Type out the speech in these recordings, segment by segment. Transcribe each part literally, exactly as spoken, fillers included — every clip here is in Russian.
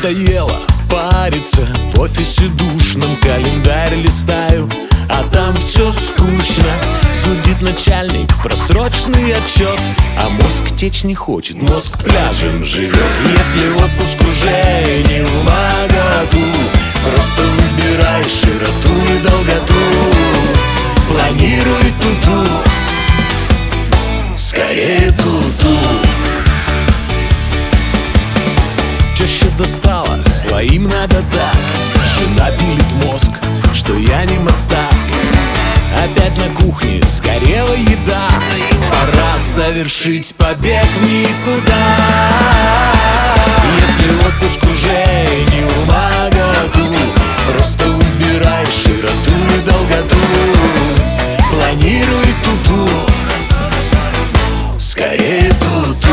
Надоело париться в офисе душном, календарь листаю, а там все скучно. Судит начальник про срочный отчет, а мозг течь не хочет, мозг пляжем живет. Если отпуск уже не вмоготу, просто выбирай широту и долготу. Планируй ту-ту, скорее ту-ту. Теща достала, своим надо так. Жена пилит мозг, что я не мастак. Опять на кухне сгорела еда. Пора совершить побег в никуда. Если отпуск уже не вмоготу, просто выбирай широту и долготу. Планируй ту-ту, скорее ту-ту.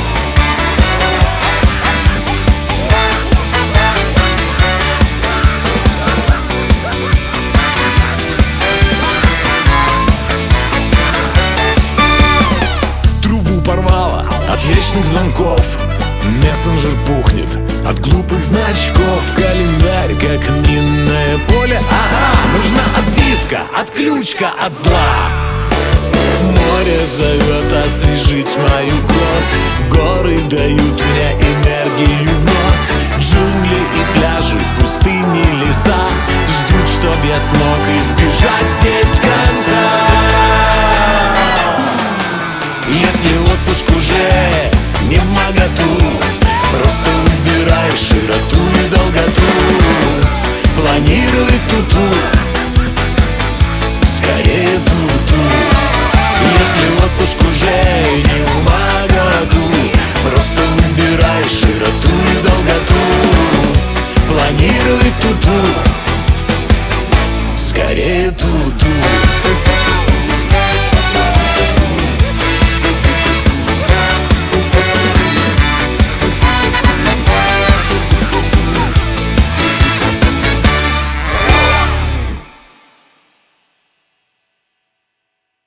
Порвала от вечных звонков, мессенджер пухнет от глупых значков. Календарь как минное поле, ага, нужна отбивка, отключка от зла. Море зовет освежить мою кровь, горы дают мне энергию вновь. Джунгли и пляжи, пустыни, леса ждут, чтоб я смог избежать здесь конца. Если отпуск уже не вмоготу, просто выбирай широту и долготу. Планируй ту-ту, скорее ту-ту. Если отпуск уже не вмоготу, просто выбирай широту и долготу. Планируй ту-ту, скорее ту-ту.